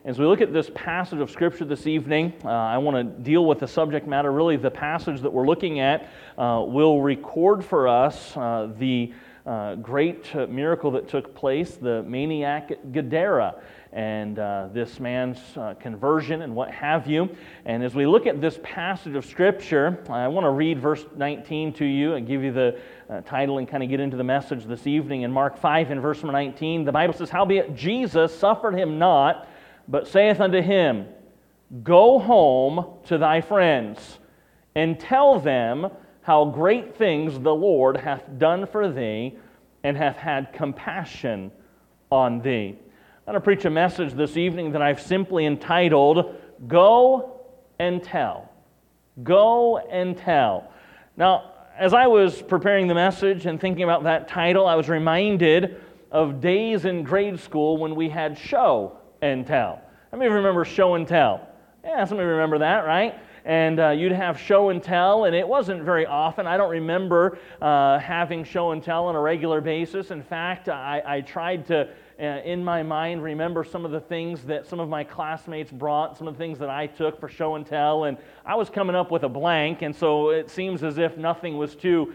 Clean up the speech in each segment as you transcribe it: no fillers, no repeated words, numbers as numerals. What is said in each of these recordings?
As we look at this passage of Scripture this evening, I want to deal with the subject matter. Really, the passage that we're looking at will record for us the great miracle that took place, the maniac at Gadara, and this man's conversion and what have you. And as we look at this passage of Scripture, I want to read verse 19 to you and give you the title and kind of get into the message this evening. In Mark 5 and verse 19, the Bible says, "Howbeit Jesus suffered him not, but saith unto him, Go home to thy friends, and tell them how great things the Lord hath done for thee, and hath had compassion on thee." I'm going to preach a message this evening that I've simply entitled, Go and Tell. Go and Tell. Now, as I was preparing the message and thinking about that title, I was reminded of days in grade school when we had show and tell. How many remember show and tell? Yeah, some of you remember that, right? And you'd have show and tell, and it wasn't very often. I don't remember having show and tell on a regular basis. In fact, I tried to, in my mind, remember some of the things that some of my classmates brought, some of the things that I took for show and tell, and I was coming up with a blank, and so it seems as if nothing was too,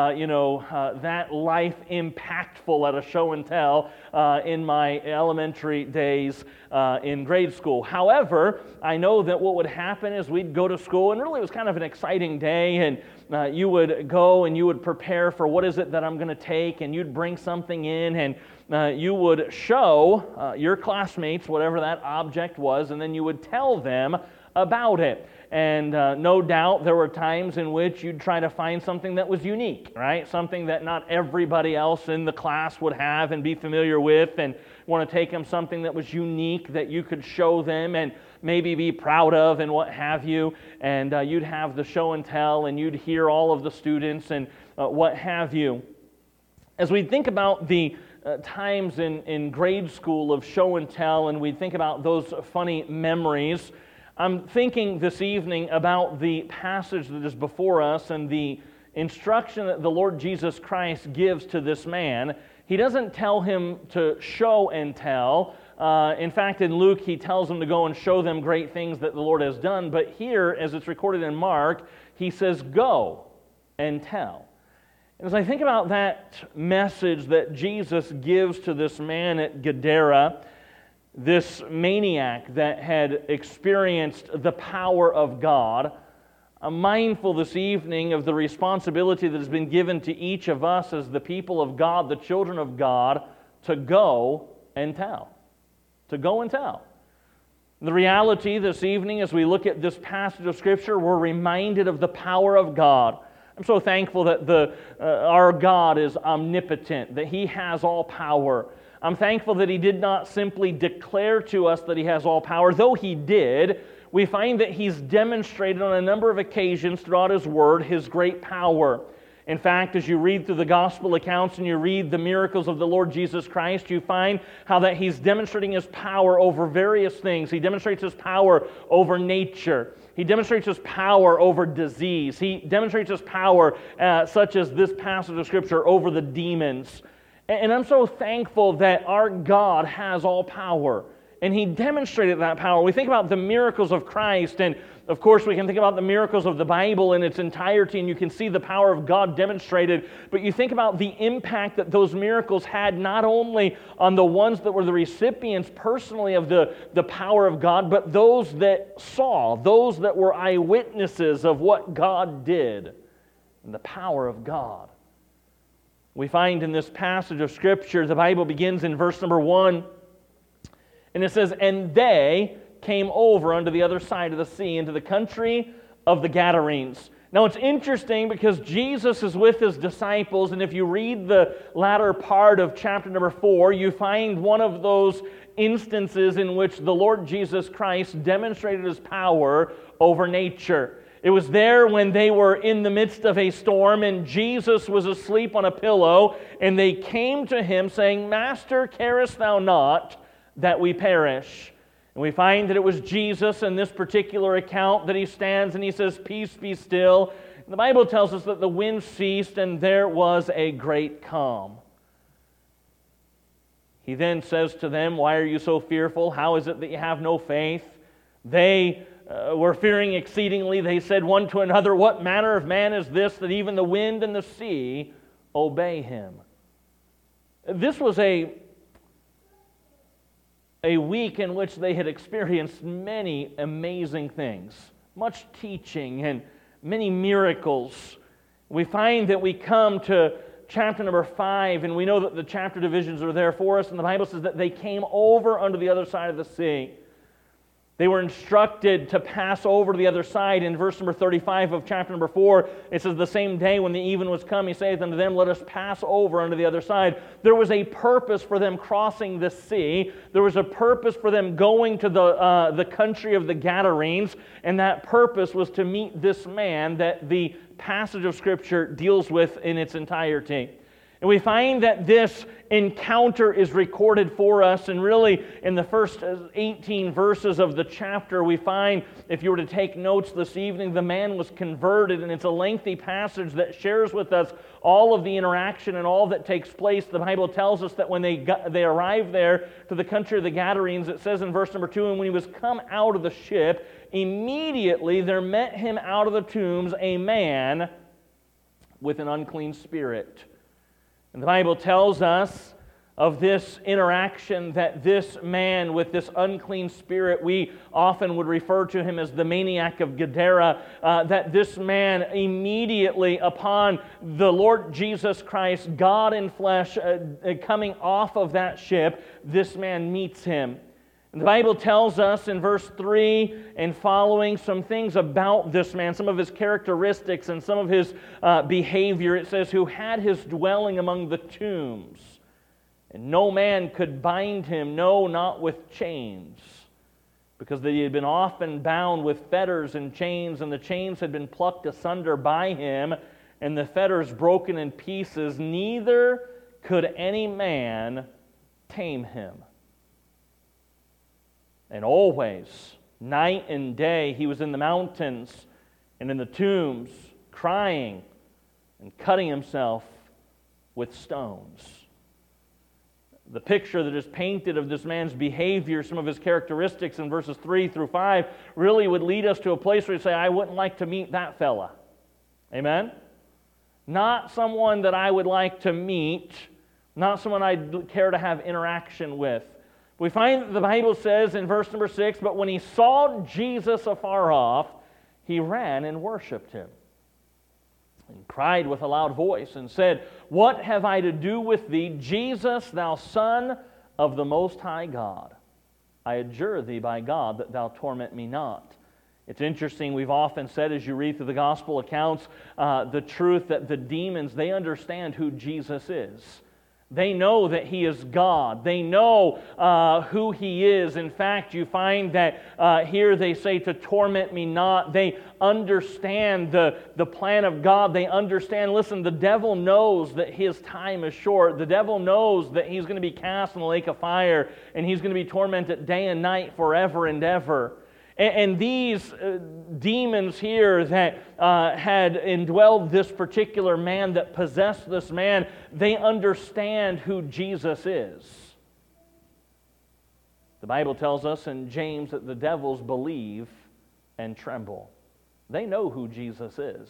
that life impactful at a show and tell in my elementary days in grade school. However, I know that what would happen is we'd go to school, and really it was kind of an exciting day, and you would go and you would prepare for what is it that I'm going to take, and you'd bring something in, and you would show your classmates whatever that object was, and then you would tell them about it. And no doubt there were times in which you'd try to find something that was unique, right? Something that not everybody else in the class would have and be familiar with, and want to take them something that was unique that you could show them and maybe be proud of and what have you. And you'd have the show and tell, and you'd hear all of the students and what have you. As we think about the times in grade school of show and tell, and we think about those funny memories, I'm thinking this evening about the passage that is before us and the instruction that the Lord Jesus Christ gives to this man. He doesn't tell him to show and tell. In fact, in Luke, he tells him to go and show them great things that the Lord has done. But here, as it's recorded in Mark, he says, Go and tell. And as I think about that message that Jesus gives to this man at Gadara, this maniac that had experienced the power of God, I'm mindful this evening of the responsibility that has been given to each of us as the people of God, the children of God, to go and tell. To go and tell. The reality this evening, as we look at this passage of Scripture, we're reminded of the power of God. I'm so thankful that our God is omnipotent, that He has all power. I'm thankful that He did not simply declare to us that He has all power. Though He did, we find that He's demonstrated on a number of occasions throughout His Word His great power. In fact, as you read through the gospel accounts and you read the miracles of the Lord Jesus Christ, you find how that He's demonstrating His power over various things. He demonstrates His power over nature. He demonstrates His power over disease. He demonstrates His power, such as this passage of Scripture, over the demons. And I'm so thankful that our God has all power, and He demonstrated that power. We think about the miracles of Christ, and of course we can think about the miracles of the Bible in its entirety, and you can see the power of God demonstrated, but you think about the impact that those miracles had not only on the ones that were the recipients personally of the power of God, but those that saw, those that were eyewitnesses of what God did, and the power of God. We find in this passage of Scripture, the Bible begins in verse number 1, and it says, And they came over unto the other side of the sea, into the country of the Gadarenes. Now it's interesting because Jesus is with His disciples, and if you read the latter part of chapter number 4, you find one of those instances in which the Lord Jesus Christ demonstrated His power over nature. It was there when they were in the midst of a storm and Jesus was asleep on a pillow, and they came to Him saying, Master, carest thou not that we perish? And we find that it was Jesus in this particular account that He stands and He says, Peace, be still. And the Bible tells us that the wind ceased and there was a great calm. He then says to them, "Why are you so fearful? How is it that you have no faith?" They were fearing exceedingly. They said one to another, "What manner of man is this, that even the wind and the sea obey him?" This was a week in which they had experienced many amazing things, much teaching and many miracles. We find that we come to chapter number 5, and we know that the chapter divisions are there for us, and the Bible says that they came over unto the other side of the sea. They were instructed to pass over to the other side. In verse number 35 of chapter number 4, it says, "The same day when the even was come, he saith unto them, Let us pass over unto the other side." There was a purpose for them crossing the sea. There was a purpose for them going to the country of the Gadarenes, and that purpose was to meet this man that the passage of Scripture deals with in its entirety. And we find that this encounter is recorded for us, and really in the first 18 verses of the chapter we find, if you were to take notes this evening, the man was converted, and it's a lengthy passage that shares with us all of the interaction and all that takes place. The Bible tells us that when they arrived there to the country of the Gadarenes, it says in verse number 2, "And when he was come out of the ship, immediately there met him out of the tombs a man with an unclean spirit." And the Bible tells us of this interaction that this man with this unclean spirit, we often would refer to him as the maniac of Gadara, that this man immediately upon the Lord Jesus Christ, God in flesh, coming off of that ship, this man meets him. And the Bible tells us in verse 3 and following some things about this man, some of his characteristics and some of his behavior. It says, "Who had his dwelling among the tombs, and no man could bind him, no, not with chains, because he had been often bound with fetters and chains, and the chains had been plucked asunder by him, and the fetters broken in pieces, neither could any man tame him. And always, night and day, he was in the mountains and in the tombs, crying and cutting himself with stones." The picture that is painted of this man's behavior, some of his characteristics in verses 3 through 5, really would lead us to a place where you say, "I wouldn't like to meet that fella." Amen? Not someone that I would like to meet, not someone I'd care to have interaction with. We find that the Bible says in verse number 6, "But when he saw Jesus afar off, he ran and worshipped him, and cried with a loud voice, and said, What have I to do with thee, Jesus, thou Son of the Most High God? I adjure thee by God that thou torment me not." It's interesting, we've often said as you read through the gospel accounts, the truth that the demons, they understand who Jesus is. They know that He is God. They know who He is. In fact, you find that here they say to torment me not. They understand the plan of God. They understand, listen, the devil knows that his time is short. The devil knows that he's going to be cast in the lake of fire, and he's going to be tormented day and night forever and ever. And these demons here that had indwelled this particular man, that possessed this man, they understand who Jesus is. The Bible tells us in James that the devils believe and tremble. They know who Jesus is.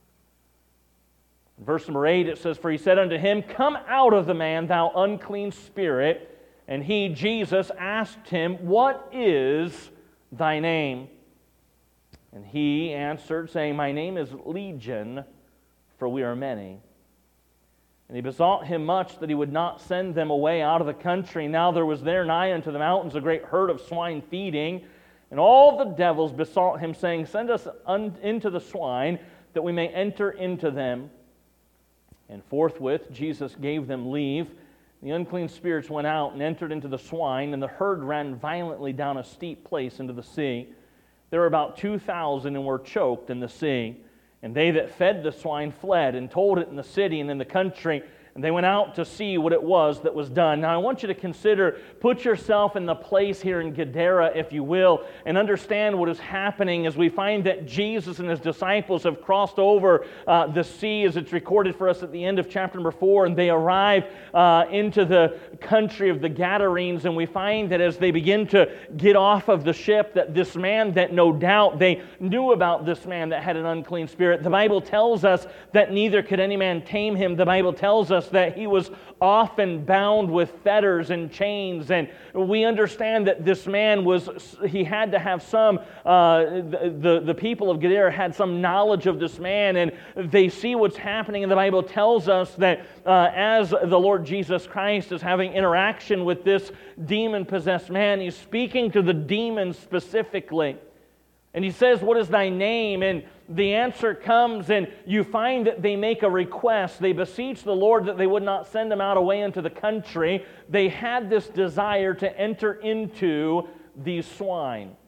In verse number 8 it says, "For he said unto him, Come out of the man, thou unclean spirit. And he, Jesus, asked him, What is thy name? And he answered, saying, My name is Legion, for we are many. And he besought him much that he would not send them away out of the country. Now there was there nigh unto the mountains a great herd of swine feeding. And all the devils besought him, saying, Send us into the swine, that we may enter into them. And forthwith Jesus gave them leave. The unclean spirits went out and entered into the swine, and the herd ran violently down a steep place into the sea. There were about 2,000 and were choked in the sea. And they that fed the swine fled and told it in the city and in the country. and they went out to see what it was that was done. Now I want you to consider, put yourself in the place here in Gadara, if you will, and understand what is happening as we find that Jesus and His disciples have crossed over the sea, as it's recorded for us at the end of chapter number 4, and they arrive into the country of the Gadarenes, and we find that as they begin to get off of the ship, that this man, that no doubt they knew about this man that had an unclean spirit. The Bible tells us that neither could any man tame him. The Bible tells us that he was often bound with fetters and chains, and we understand that this man he had to have some, the people of Gadara had some knowledge of this man, and they see what's happening, and the Bible tells us that as the Lord Jesus Christ is having interaction with this demon-possessed man, He's speaking to the demon specifically. And He says, "What is thy name?" And the answer comes, and you find that they make a request. They beseech the Lord that they would not send him out away into the country. They had this desire to enter into these swine.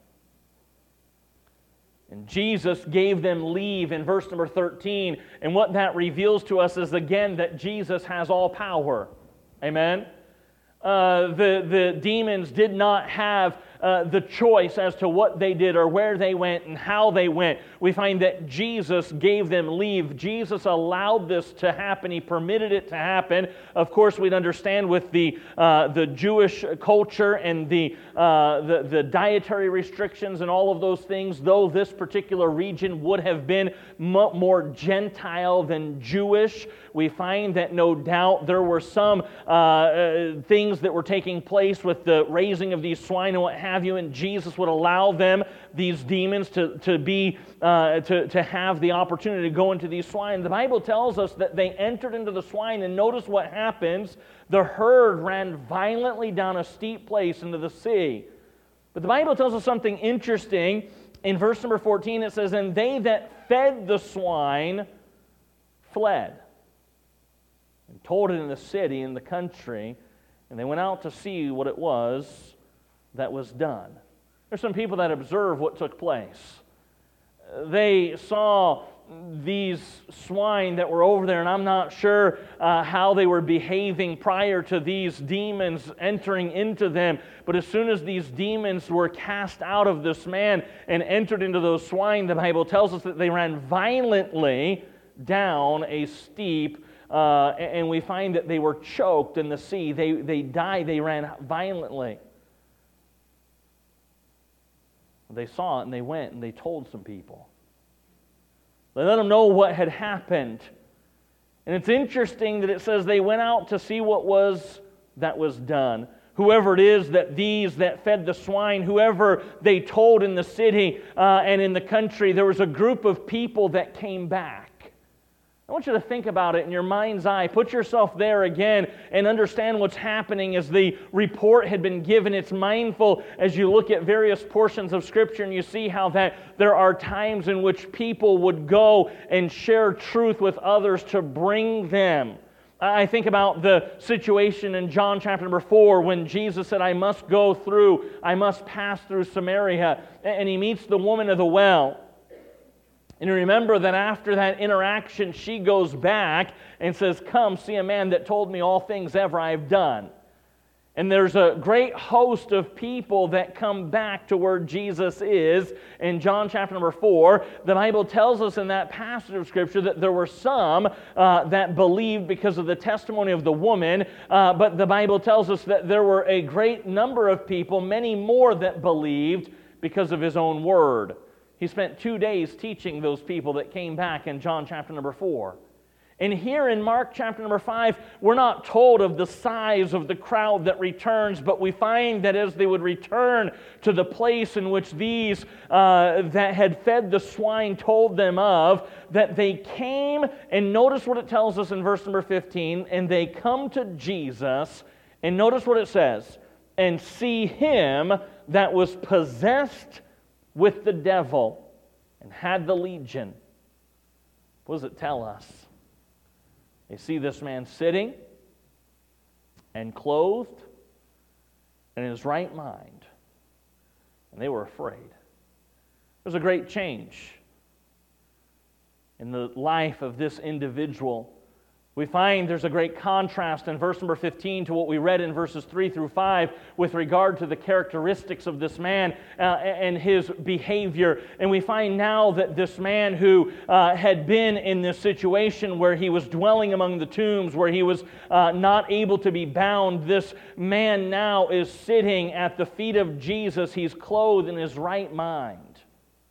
And Jesus gave them leave in verse number 13. And what that reveals to us is, again, that Jesus has all power. Amen? The demons did not have the choice as to what they did or where they went and how they went. We find that Jesus gave them leave. Jesus allowed this to happen. He permitted it to happen. Of course, we'd understand with the Jewish culture and the dietary restrictions and all of those things, though this particular region would have been more Gentile than Jewish, we find that no doubt there were some things that were taking place with the raising of these swine and what have you, and Jesus would allow them, these demons, to have the opportunity to go into these swine. The Bible tells us that they entered into the swine, and notice what happens. The herd ran violently down a steep place into the sea. But the Bible tells us something interesting. In verse number 14 it says, "And they that fed the swine fled, and told it in the city, in the country, and they went out to see what it was that was done." There's some people that observe what took place. They saw these swine that were over there, and I'm not sure how they were behaving prior to these demons entering into them, but as soon as these demons were cast out of this man and entered into those swine, the Bible tells us that they ran violently down a steep and we find that they were choked in the sea. They died. They ran violently. They saw it, and they went, and they told some people. They let them know what had happened. And it's interesting that it says they went out to see what was done. Whoever it is that these that fed the swine, whoever they told in the city and in the country, there was a group of people that came back. I want you to think about it in your mind's eye. Put yourself there again and understand what's happening as the report had been given. It's mindful as you look at various portions of Scripture and you see how that there are times in which people would go and share truth with others to bring them. I think about the situation in John chapter number 4 when Jesus said, I must pass through Samaria. And He meets the woman of the well. And you remember that after that interaction, she goes back and says, come, see a man that told me all things ever I've done. And there's a great host of people that come back to where Jesus is. In John chapter number 4, the Bible tells us in that passage of Scripture that there were some that believed because of the testimony of the woman, but the Bible tells us that there were a great number of people, many more that believed because of His own word. He spent 2 days teaching those people that came back in John chapter number 4. And here in Mark chapter number 5, we're not told of the size of the crowd that returns, but we find that as they would return to the place in which these that had fed the swine told them of, that they came, and notice what it tells us in verse number 15, and they come to Jesus, and notice what it says, and see him that was possessed with the devil and had the legion. What does it tell us? They see this man sitting and clothed and in his right mind, and they were afraid. There's a great change in the life of this individual We find there's a great contrast in verse number 15 to what we read in verses 3 through 5 with regard to the characteristics of this man and his behavior. And we find now that this man who had been in this situation where he was dwelling among the tombs, where he was not able to be bound, this man now is sitting at the feet of Jesus. He's clothed in his right mind.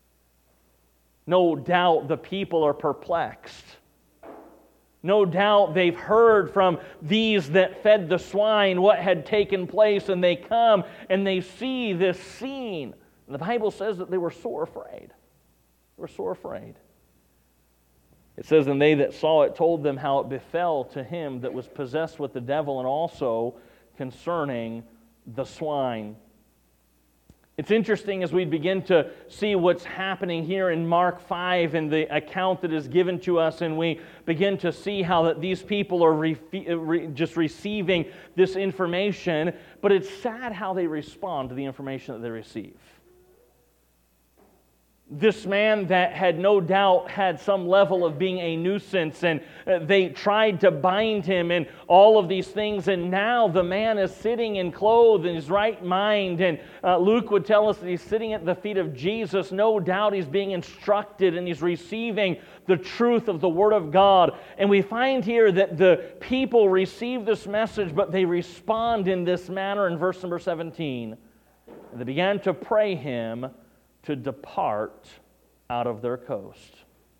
No doubt the people are perplexed. No doubt they've heard from these that fed the swine what had taken place, and they come and they see this scene. And the Bible says that they were sore afraid. They were sore afraid. It says, and they that saw it told them how it befell to him that was possessed with the devil, and also concerning the swine. It's interesting as we begin to see what's happening here in Mark 5 and the account that is given to us, and we begin to see how that these people are just receiving this information, but it's sad how they respond to the information that they receive. This man that had no doubt had some level of being a nuisance, and they tried to bind him and all of these things, and now the man is sitting and clothed in his right mind, and Luke would tell us that he's sitting at the feet of Jesus. No doubt he's being instructed and he's receiving the truth of the Word of God. And we find here that the people receive this message, but they respond in this manner in verse number 17. And they began to pray him to depart out of their coast.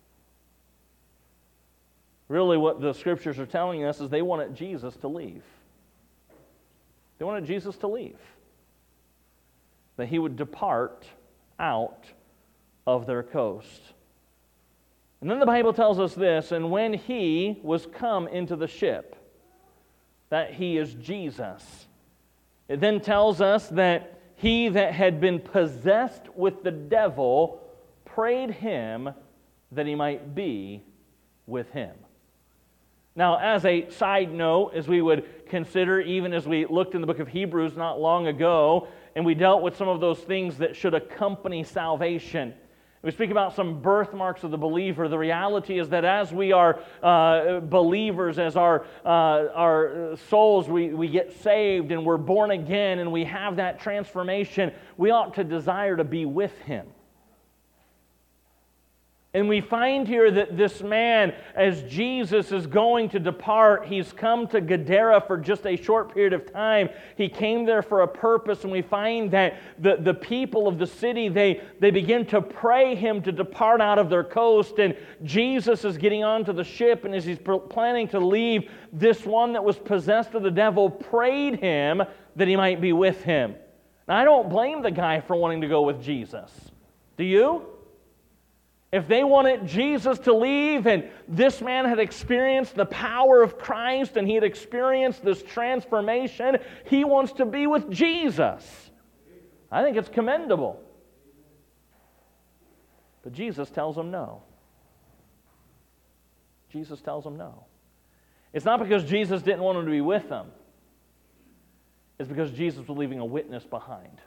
Really what the Scriptures are telling us is they wanted Jesus to leave. They wanted Jesus to leave. That he would depart out of their coast. And then the Bible tells us this, and when he was come into the ship, that he is Jesus. It then tells us that he that had been possessed with the devil prayed him that he might be with him. Now, as a side note, as we would consider, even as we looked in the book of Hebrews not long ago, and we dealt with some of those things that should accompany salvation. We speak about some birthmarks of the believer. The reality is that as we are believers, as our souls, we get saved and we're born again and we have that transformation, we ought to desire to be with him. And we find here that this man, as Jesus is going to depart, he's come to Gadara for just a short period of time. He came there for a purpose, and we find that the people of the city, they begin to pray him to depart out of their coast, and Jesus is getting onto the ship, and as he's planning to leave, this one that was possessed of the devil prayed him that he might be with him. Now, I don't blame the guy for wanting to go with Jesus. Do you? If they wanted Jesus to leave and this man had experienced the power of Christ and he had experienced this transformation, he wants to be with Jesus. I think it's commendable. But Jesus tells him no. Jesus tells him no. It's not because Jesus didn't want him to be with them. It's because Jesus was leaving a witness behind.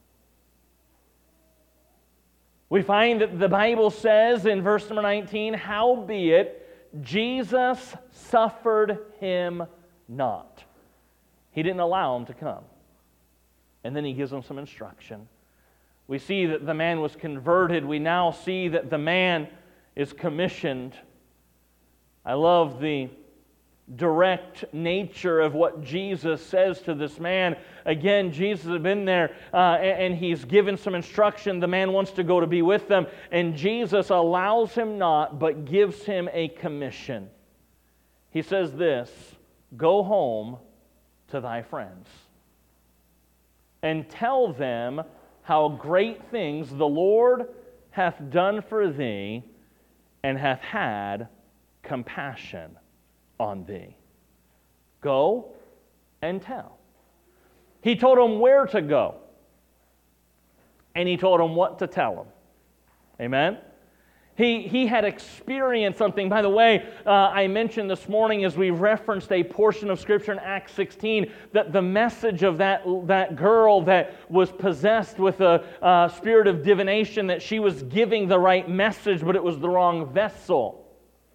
We find that the Bible says in verse number 19, howbeit Jesus suffered him not. He didn't allow him to come. And then he gives him some instruction. We see that the man was converted. We now see that the man is commissioned. I love the direct nature of what Jesus says to this man. Again, Jesus had been there and he's given some instruction. The man wants to go to be with them, and Jesus allows him not, but gives him a commission. He says this, go home to thy friends and tell them how great things the Lord hath done for thee and hath had compassion on thee. Go and tell. He told him where to go, and he told him what to tell him. Amen? He had experienced something. By the way, I mentioned this morning as we referenced a portion of Scripture in Acts 16 that the message of that girl that was possessed with a spirit of divination, that she was giving the right message, but it was the wrong vessel.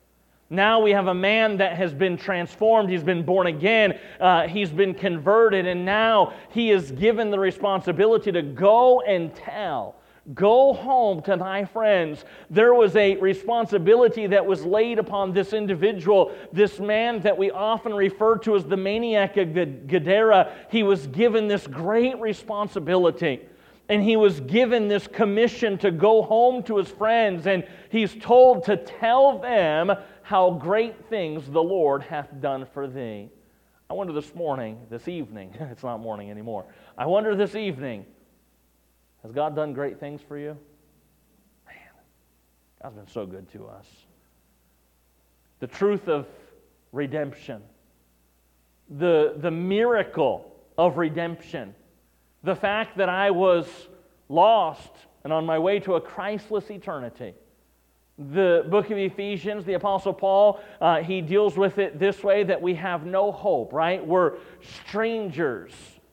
Now we have a man that has been transformed. He's been born again. He's been converted. And now he is given the responsibility to go and tell. Go home to thy friends. There was a responsibility that was laid upon this individual, this man that we often refer to as the maniac of Gadara. He was given this great responsibility. And he was given this commission to go home to his friends. And he's told to tell them how great things the Lord hath done for thee. I wonder this evening, it's not morning anymore. I wonder this evening, has God done great things for you? Man, God's been so good to us. The truth of redemption, the miracle of redemption, the fact that I was lost and on my way to a Christless eternity. The book of Ephesians, the Apostle Paul, he deals with it this way, that we have no hope, right? We're strangers.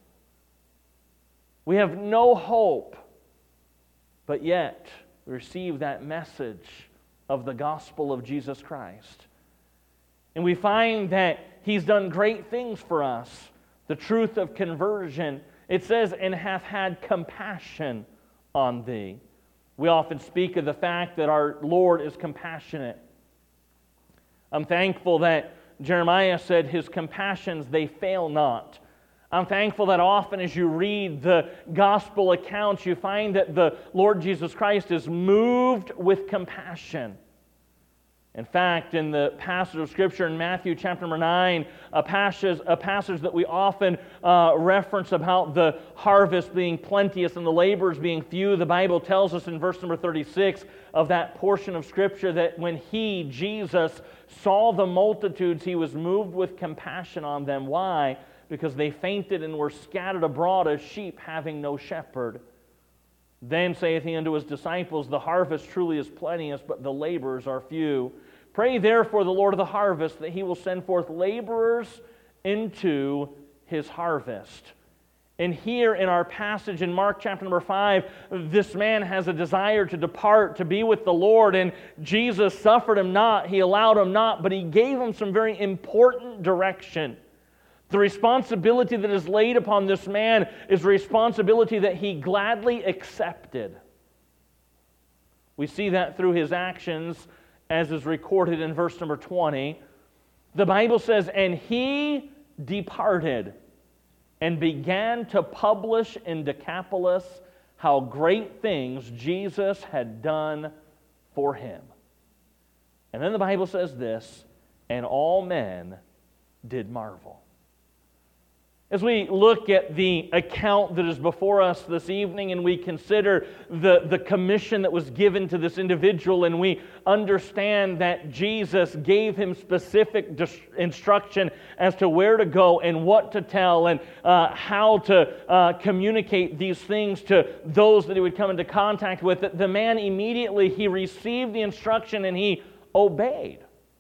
We have no hope. But yet, we receive that message of the gospel of Jesus Christ. And we find that he's done great things for us. The truth of conversion, it says, and hath had compassion on thee. We often speak of the fact that our Lord is compassionate. I'm thankful that Jeremiah said, his compassions, they fail not. I'm thankful that often as you read the gospel accounts, you find that the Lord Jesus Christ is moved with compassion. In fact, in the passage of Scripture in Matthew chapter number 9, a passage that we often reference about the harvest being plenteous and the laborers being few, the Bible tells us in verse number 36 of that portion of Scripture that when he, Jesus, saw the multitudes, he was moved with compassion on them. Why? Because they fainted and were scattered abroad as sheep having no shepherd. Then saith he unto his disciples, the harvest truly is plenteous, but the laborers are few. Pray therefore the Lord of the harvest that he will send forth laborers into his harvest. And here in our passage in Mark chapter number 5, this man has a desire to depart, to be with the Lord, and Jesus suffered him not, he allowed him not, but he gave him some very important direction. The responsibility that is laid upon this man is a responsibility that he gladly accepted. We see that through his actions, as is recorded in verse number 20. The Bible says, and he departed and began to publish in Decapolis how great things Jesus had done for him. And then the Bible says this, and all men did marvel. As we look at the account that is before us this evening and we consider the commission that was given to this individual, and we understand that Jesus gave him specific instruction as to where to go and what to tell and how to communicate these things to those that he would come into contact with, the man immediately, he received the instruction and he obeyed.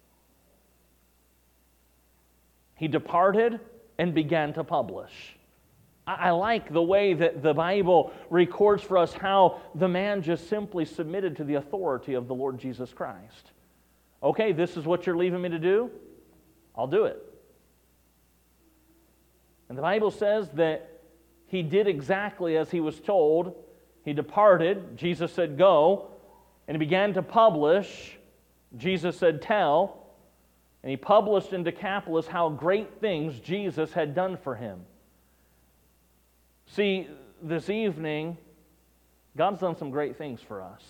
He departed and began to publish. I like the way that the Bible records for us how the man just simply submitted to the authority of the Lord Jesus Christ. Okay, this is what you're leaving me to do? I'll do it. And the Bible says that he did exactly as he was told. He departed. Jesus said, go. And he began to publish. Jesus said, tell. And he published in Decapolis how great things Jesus had done for him. See, this evening, God's done some great things for us.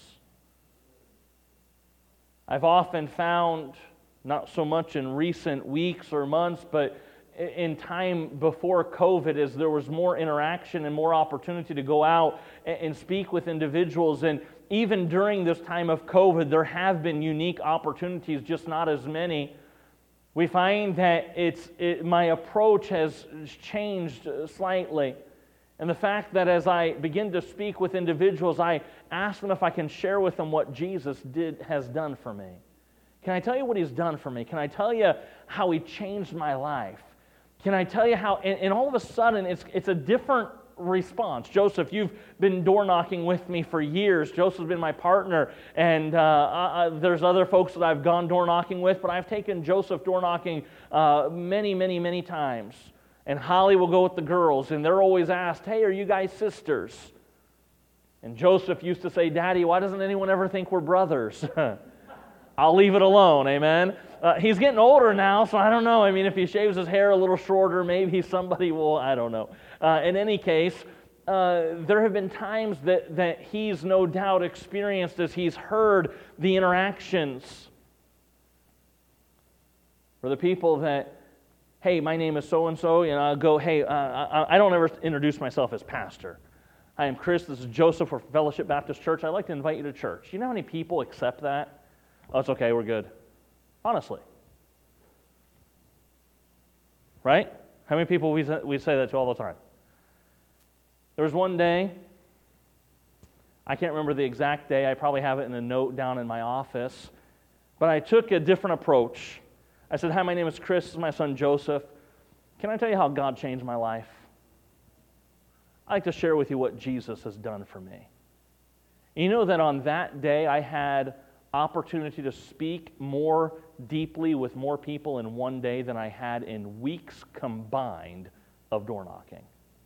I've often found, not so much in recent weeks or months, but in time before COVID, as there was more interaction and more opportunity to go out and speak with individuals, and even during this time of COVID, there have been unique opportunities, just not as many. We find that my approach has changed slightly. And the fact that as I begin to speak with individuals, I ask them if I can share with them what Jesus has done for me. Can I tell you what he's done for me? Can I tell you how he changed my life? Can I tell you how, and all of a sudden, it's a different response. Joseph, you've been door knocking with me for years. Joseph's been my partner, and there's other folks that I've gone door knocking with, but I've taken Joseph door knocking many, many, many times. And Holly will go with the girls, and they're always asked, hey, are you guys sisters? And Joseph used to say, Daddy, why doesn't anyone ever think we're brothers? I'll leave it alone, amen? He's getting older now, so I don't know. I mean, if he shaves his hair a little shorter, maybe somebody will, I don't know. In any case, there have been times that he's no doubt experienced as he's heard the interactions. For the people that, hey, my name is so-and-so, and I'll go, hey, I don't ever introduce myself as pastor. I am Chris, this is Joseph for Fellowship Baptist Church. I'd like to invite you to church. You know how many people accept that? Oh, it's okay, we're good. Honestly. Right? How many people we say that to all the time? There was one day, I can't remember the exact day, I probably have it in a note down in my office, but I took a different approach. I said, hi, my name is Chris, this is my son Joseph. Can I tell you how God changed my life? I'd like to share with you what Jesus has done for me. You know that on that day I had opportunity to speak more deeply with more people in one day than I had in weeks combined of door knocking.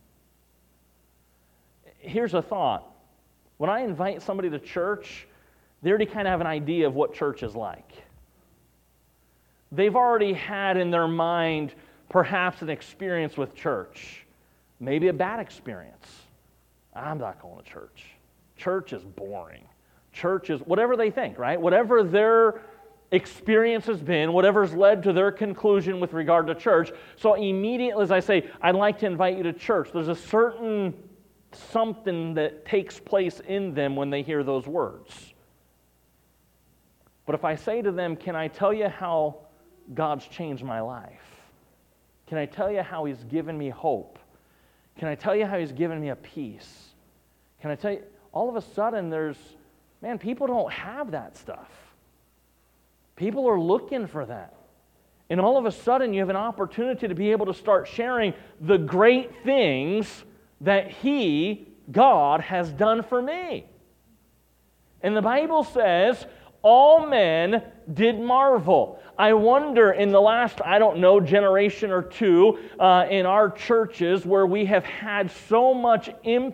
Here's a thought. When I invite somebody to church, they already kind of have an idea of what church is like. They've already had in their mind perhaps an experience with church, maybe a bad experience. I'm not going to church. Church is boring. Church is whatever they think, right? Whatever their experience has been, whatever's led to their conclusion with regard to church. So immediately as I say, I'd like to invite you to church, there's a certain something that takes place in them when they hear those words. But if I say to them, can I tell you how God's changed my life? Can I tell you how He's given me hope? Can I tell you how He's given me a peace? Can I tell you, all of a sudden people don't have that stuff. People are looking for that. And all of a sudden you have an opportunity to be able to start sharing the great things that He, God, has done for me. And the Bible says, all men did marvel. I wonder in the last, generation or two in our churches where we have had so much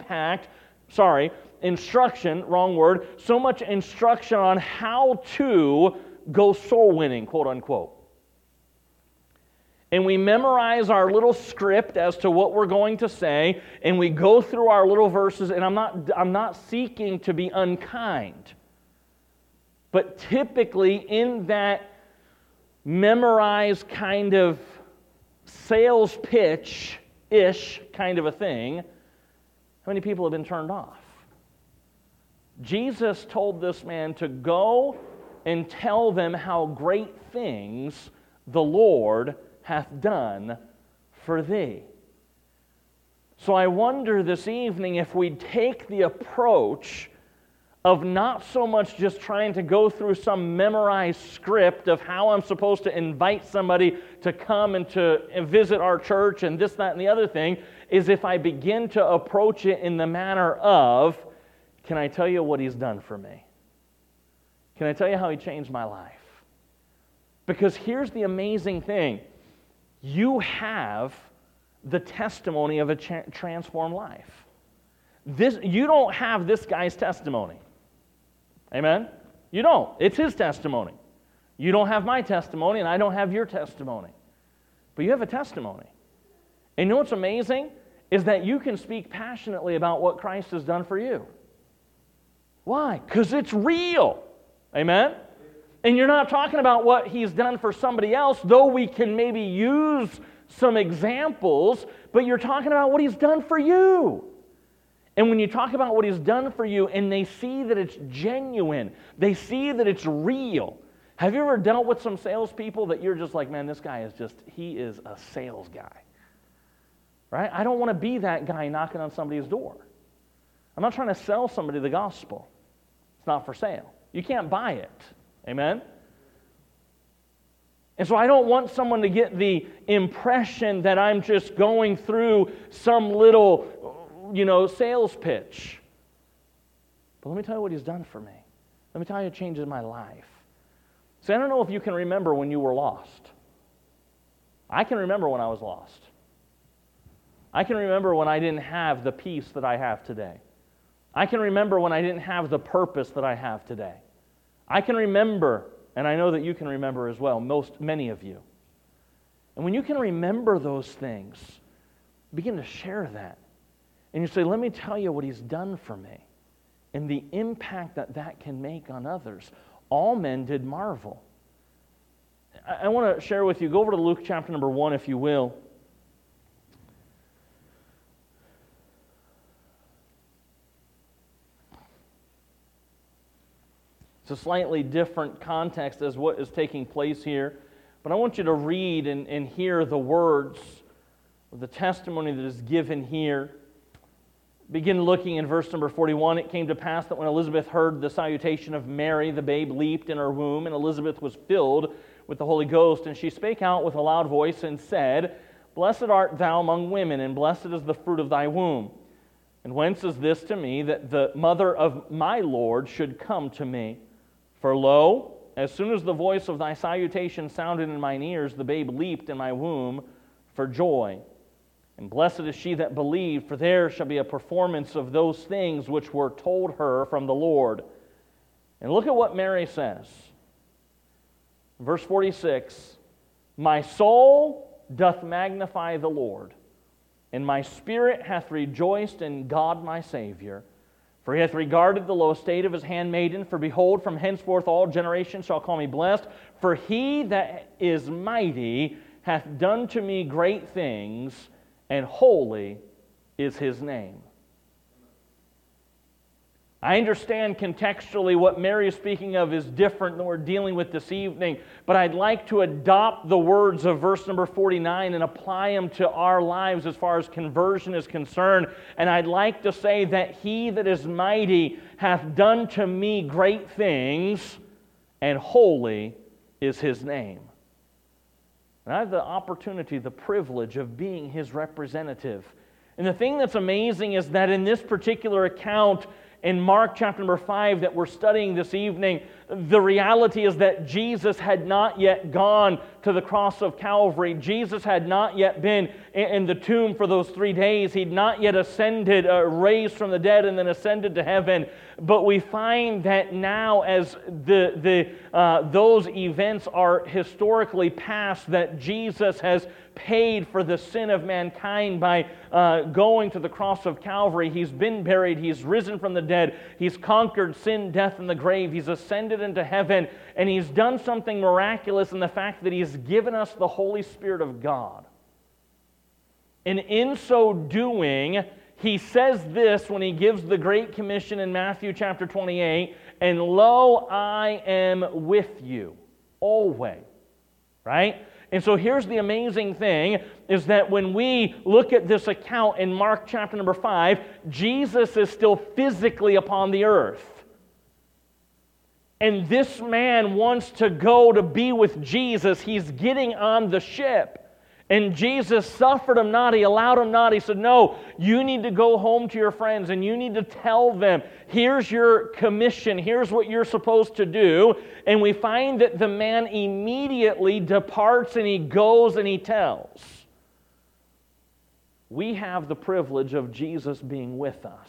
instruction, so much instruction on how to go soul winning, quote unquote. And we memorize our little script as to what we're going to say, and we go through our little verses, and I'm not seeking to be unkind. But typically in that memorized kind of sales pitch-ish kind of a thing, how many people have been turned off? Jesus told this man to go and tell them how great things the Lord hath done for thee. So I wonder this evening if we'd take the approach of not so much just trying to go through some memorized script of how I'm supposed to invite somebody to come and to visit our church and this, that, and the other thing, is if I begin to approach it in the manner of, can I tell you what He's done for me? Can I tell you how He changed my life? Because here's the amazing thing. You have the testimony of a transformed life. You don't have this guy's testimony. Amen? You don't. It's his testimony. You don't have my testimony, and I don't have your testimony. But you have a testimony. And you know what's amazing? Is that you can speak passionately about what Christ has done for you. Why? Because it's real. Amen? And you're not talking about what He's done for somebody else, though we can maybe use some examples, but you're talking about what He's done for you. And when you talk about what He's done for you and they see that it's genuine, they see that it's real. Have you ever dealt with some salespeople that you're just like, man, this guy he is a sales guy. Right? I don't want to be that guy knocking on somebody's door. I'm not trying to sell somebody the gospel. It's not for sale. You can't buy it. Amen? And so I don't want someone to get the impression that I'm just going through some little sales pitch. But let me tell you what He's done for me. Let me tell you it changes my life. See, I don't know if you can remember when you were lost. I can remember when I was lost. I can remember when I didn't have the peace that I have today. I can remember when I didn't have the purpose that I have today. I can remember, and I know that you can remember as well, many of you. And when you can remember those things, begin to share that. And you say, let me tell you what He's done for me and the impact that can make on others. All men did marvel. I want to share with you, go over to Luke chapter number 1 if you will. It's a slightly different context as what is taking place here. But I want you to read and hear the words of the testimony that is given here. Begin looking in verse number 41. It came to pass that when Elizabeth heard the salutation of Mary, the babe leaped in her womb, and Elizabeth was filled with the Holy Ghost. And she spake out with a loud voice and said, Blessed art thou among women, and blessed is the fruit of thy womb. And whence is this to me, that the mother of my Lord should come to me? For lo, as soon as the voice of thy salutation sounded in mine ears, the babe leaped in my womb for joy. And blessed is she that believed, for there shall be a performance of those things which were told her from the Lord. And look at what Mary says. Verse 46, My soul doth magnify the Lord, and my spirit hath rejoiced in God my Savior. For He hath regarded the low estate of His handmaiden. For behold, from henceforth all generations shall call me blessed. For He that is mighty hath done to me great things, and holy is His name. I understand contextually what Mary is speaking of is different than we're dealing with this evening, but I'd like to adopt the words of verse number 49 and apply them to our lives as far as conversion is concerned. And I'd like to say that He that is mighty hath done to me great things, and holy is His name. And I have the opportunity, the privilege of being His representative. And the thing that's amazing is that in this particular account, in Mark chapter number 5 that we're studying this evening, the reality is that Jesus had not yet gone to the cross of Calvary. Jesus had not yet been in the tomb for those 3 days. He'd not yet ascended, raised from the dead, and then ascended to heaven. But we find that now, as those events are historically past, that Jesus has paid for the sin of mankind by going to the cross of Calvary. He's been buried. He's risen from the dead. He's conquered sin, death, and the grave. He's ascended into heaven. And He's done something miraculous in the fact that He's given us the Holy Spirit of God. And in so doing, He says this when He gives the Great Commission in Matthew chapter 28, and lo, I am with you always. Right? And so here's the amazing thing, is that when we look at this account in Mark chapter number 5, Jesus is still physically upon the earth. And this man wants to go to be with Jesus. He's getting on the ship. And Jesus suffered him not, He allowed him not. He said, no, you need to go home to your friends and you need to tell them, here's your commission, here's what you're supposed to do. And we find that the man immediately departs and he goes and he tells. We have the privilege of Jesus being with us.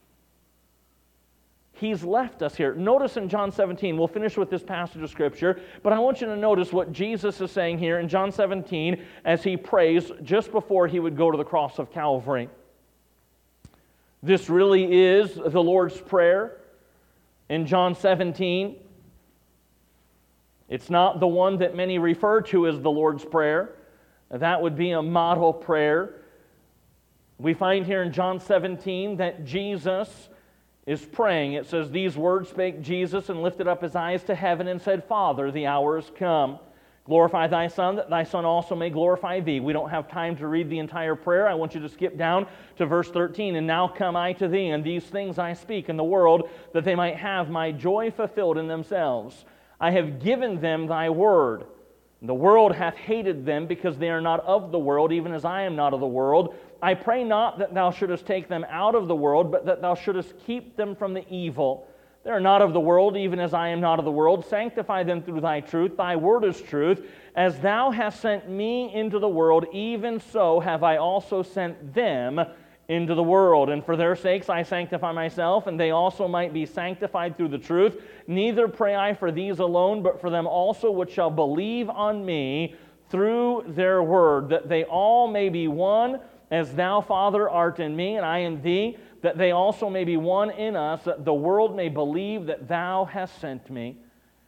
He's left us here. Notice in John 17, we'll finish with this passage of Scripture, but I want you to notice what Jesus is saying here in John 17 as He prays just before He would go to the cross of Calvary. This really is the Lord's Prayer in John 17. It's not the one that many refer to as the Lord's Prayer. That would be a model prayer. We find here in John 17 that Jesus is praying. It says, these words spake Jesus and lifted up His eyes to heaven and said, Father, the hour is come. Glorify Thy Son, that Thy Son also may glorify Thee. We don't have time to read the entire prayer. I want you to skip down to verse 13. And now come I to Thee, and these things I speak in the world, that they might have my joy fulfilled in themselves. I have given them Thy word. The world hath hated them, because they are not of the world, even as I am not of the world. I pray not that thou shouldest take them out of the world, but that thou shouldest keep them from the evil. They are not of the world, even as I am not of the world. Sanctify them through thy truth. Thy word is truth. As thou hast sent me into the world, even so have I also sent them into the world. And for their sakes I sanctify myself, and they also might be sanctified through the truth. Neither pray I for these alone, but for them also which shall believe on me through their word, that they all may be one, as thou, Father, art in me, and I in thee, that they also may be one in us, that the world may believe that thou hast sent me.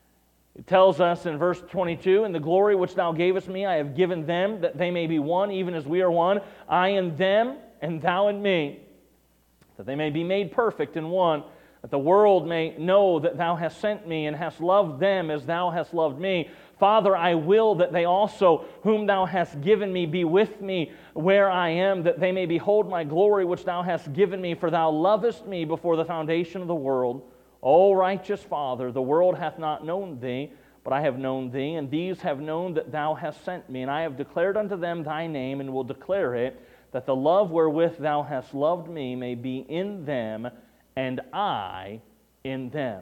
It tells us in verse 22, "And the glory which thou gavest me I have given them, that they may be one, even as we are one, I in them, and thou in me, that they may be made perfect in one, that the world may know that thou hast sent me, and hast loved them as thou hast loved me. Father, I will that they also, whom thou hast given me, be with me where I am, that they may behold my glory which thou hast given me, for thou lovest me before the foundation of the world. O righteous Father, the world hath not known thee, but I have known thee, and these have known that thou hast sent me. And I have declared unto them thy name, and will declare it, that the love wherewith thou hast loved me may be in them, and I in them."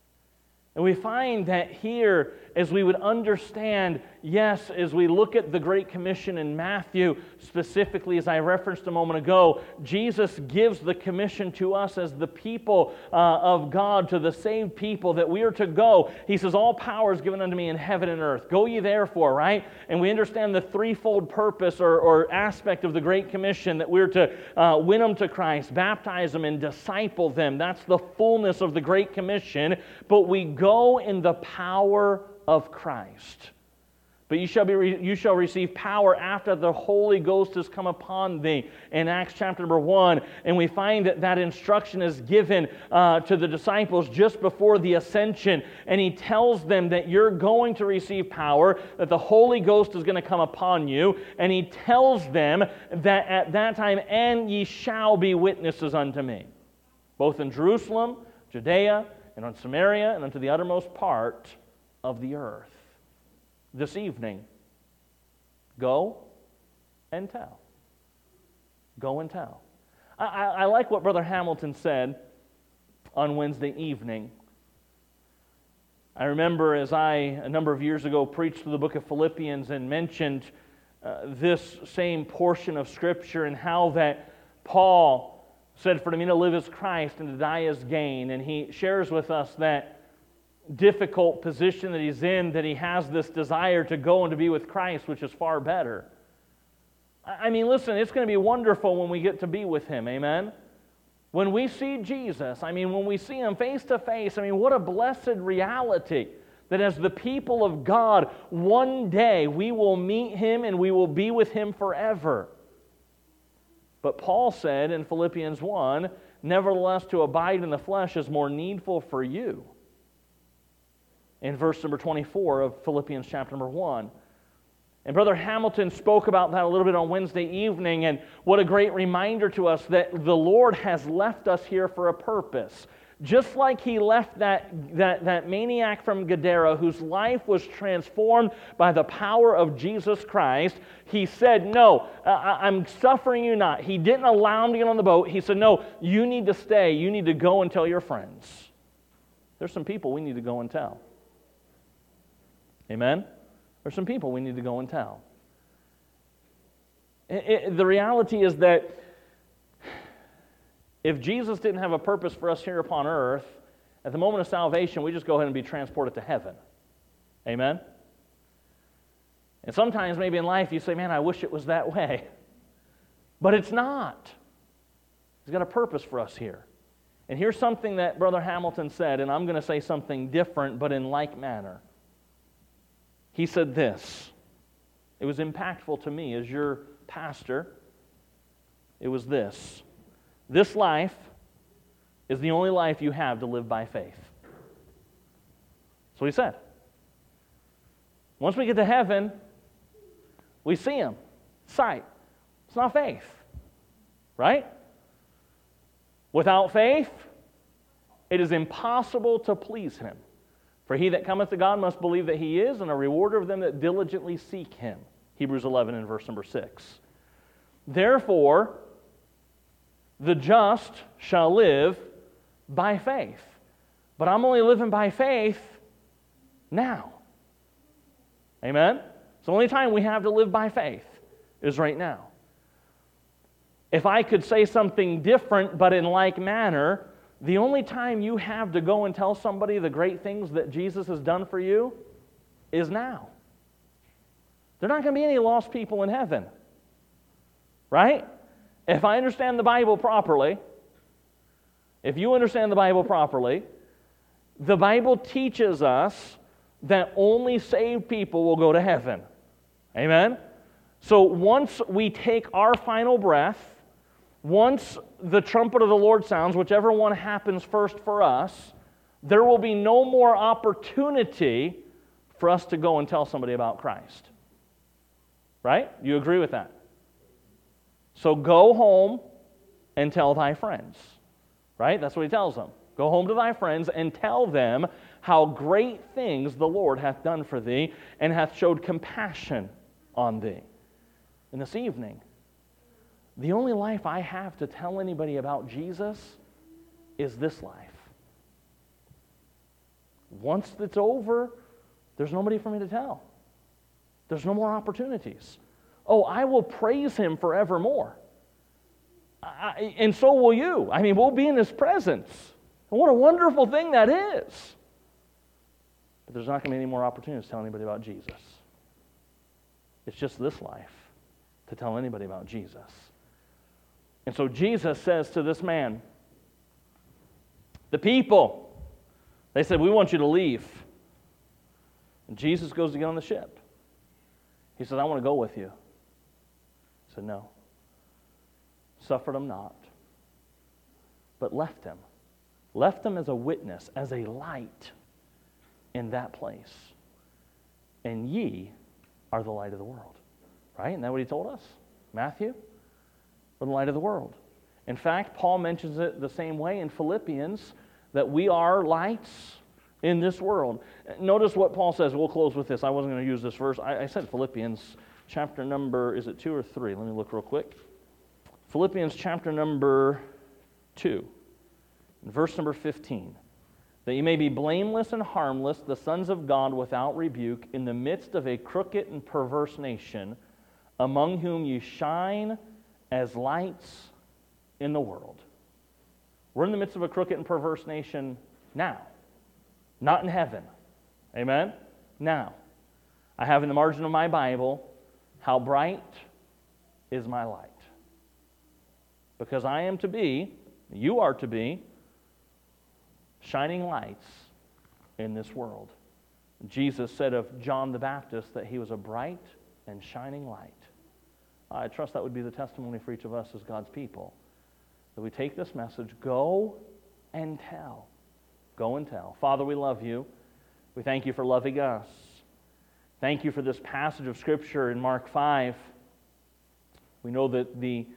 And we find that here, as we would understand, yes, as we look at the Great Commission in Matthew, specifically as I referenced a moment ago, Jesus gives the commission to us as the people of God, to the saved people, that we are to go. He says, "All power is given unto me in heaven and earth. Go ye therefore," right? And we understand the threefold purpose or aspect of the Great Commission, that we're to win them to Christ, baptize them, and disciple them. That's the fullness of the Great Commission. But we go in the power of Christ. "But you shall receive power after the Holy Ghost has come upon thee," in Acts chapter number 1. And we find that that instruction is given to the disciples just before the ascension. And he tells them that you're going to receive power, that the Holy Ghost is going to come upon you. And he tells them that at that time, "And ye shall be witnesses unto me, both in Jerusalem, Judea, and on Samaria, and unto the uttermost part of the earth." This evening, go and tell. Go and tell. I like what Brother Hamilton said on Wednesday evening. I remember as a number of years ago, preached through the book of Philippians and mentioned this same portion of Scripture, and how that Paul said, "For me to live is Christ, and to die is gain." And he shares with us that difficult position that he's in, that he has this desire to go and to be with Christ, which is far better. I mean, listen, it's going to be wonderful when we get to be with Him, amen? When we see Jesus, when we see Him face to face, what a blessed reality that as the people of God, one day we will meet Him and we will be with Him forever. But Paul said in Philippians 1, "Nevertheless, to abide in the flesh is more needful for you." In verse number 24 of Philippians chapter number 1. And Brother Hamilton spoke about that a little bit on Wednesday evening, and what a great reminder to us that the Lord has left us here for a purpose. Just like He left that maniac from Gadara, whose life was transformed by the power of Jesus Christ, He said, "No, I'm suffering you not." He didn't allow him to get on the boat. He said, "No, you need to stay. You need to go and tell your friends." There's some people we need to go and tell. Amen? There's some people we need to go and tell. The reality is that if Jesus didn't have a purpose for us here upon earth, at the moment of salvation, we just go ahead and be transported to heaven. Amen? And sometimes maybe in life you say, "Man, I wish it was that way." But it's not. He's got a purpose for us here. And here's something that Brother Hamilton said, and I'm going to say something different, but in like manner. He said this. It was impactful to me as your pastor. It was this: "This life is the only life you have to live by faith." So he said. Once we get to heaven, we see Him. Sight. It's not faith. Right? Without faith, it is impossible to please Him. For he that cometh to God must believe that he is, and a rewarder of them that diligently seek him. Hebrews 11 and verse number 6. Therefore, the just shall live by faith. But I'm only living by faith now. Amen? It's the only time we have to live by faith is right now. If I could say something different, but in like manner, the only time you have to go and tell somebody the great things that Jesus has done for you is now. There are not going to be any lost people in heaven. Right? If I understand the Bible properly, if you understand the Bible properly, the Bible teaches us that only saved people will go to heaven. Amen? So once we take our final breath, once the trumpet of the Lord sounds, whichever one happens first for us, there will be no more opportunity for us to go and tell somebody about Christ. Right? You agree with that? So go home and tell thy friends. Right? That's what he tells them. Go home to thy friends and tell them how great things the Lord hath done for thee and hath showed compassion on thee. And this evening, the only life I have to tell anybody about Jesus is this life. Once it's over, there's nobody for me to tell. There's no more opportunities. Oh, I will praise him forevermore. And so will you. I mean, we'll be in his presence. And what a wonderful thing that is. But there's not going to be any more opportunities to tell anybody about Jesus. It's just this life to tell anybody about Jesus. And so Jesus says to this man, the people, they said, we want you to leave. And Jesus goes to get on the ship. He said, I want to go with you. He said, no. Suffered him not, but left him. Left him as a witness, as a light in that place. And ye are the light of the world. Right? Isn't that what he told us? Matthew? We're the light of the world. In fact, Paul mentions it the same way in Philippians, that we are lights in this world. Notice what Paul says. We'll close with this. I wasn't going to use this verse. I said Philippians chapter number, is it 2 or 3? Let me look real quick. Philippians chapter number 2, verse number 15. That you may be blameless and harmless, the sons of God without rebuke, in the midst of a crooked and perverse nation, among whom you shine as lights in the world. We're in the midst of a crooked and perverse nation now, not in heaven. Amen? Now. I have in the margin of my Bible, how bright is my light. Because I am to be, you are to be, shining lights in this world. Jesus said of John the Baptist that he was a bright and shining light. I trust that would be the testimony for each of us as God's people. That we take this message, go and tell. Go and tell. Father, we love you. We thank you for loving us. Thank you for this passage of Scripture in Mark 5. We know that the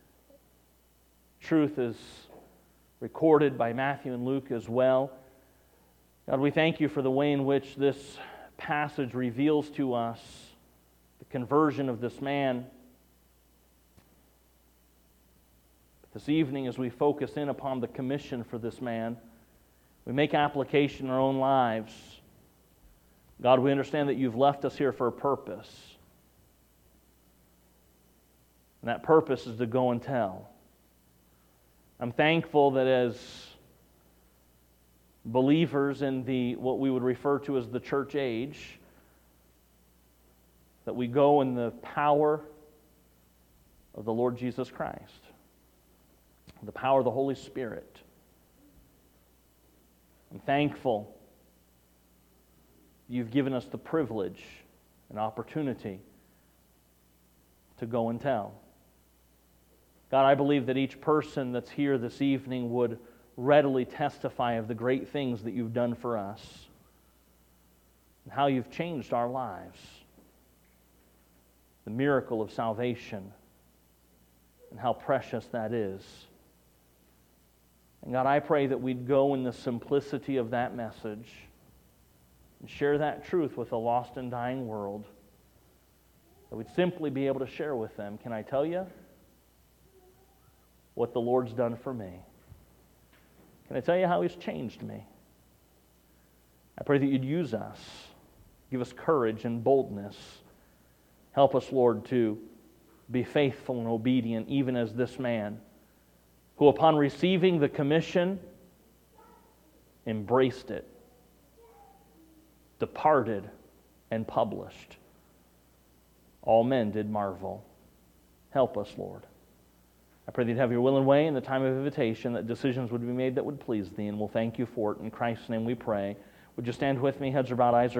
truth is recorded by Matthew and Luke as well. God, we thank you for the way in which this passage reveals to us the conversion of this man. This evening, as we focus in upon the commission for this man, we make application in our own lives. God, we understand that you've left us here for a purpose. And that purpose is to go and tell. I'm thankful that as believers in the what we would refer to as the church age, that we go in the power of the Lord Jesus Christ, the power of the Holy Spirit. I'm thankful you've given us the privilege and opportunity to go and tell. God, I believe that each person that's here this evening would readily testify of the great things that you've done for us and how you've changed our lives, the miracle of salvation, and how precious that is. And God, I pray that we'd go in the simplicity of that message, and share that truth with a lost and dying world, that we'd simply be able to share with them, can I tell you what the Lord's done for me? Can I tell you how He's changed me? I pray that you'd use us, give us courage and boldness. Help us, Lord, to be faithful and obedient, even as this man, who upon receiving the commission, embraced it, departed, and published. All men did marvel. Help us, Lord. I pray that you'd have your will and way in the time of invitation, that decisions would be made that would please thee, and we'll thank you for it. In Christ's name we pray. Would you stand with me, heads are bowed, eyes are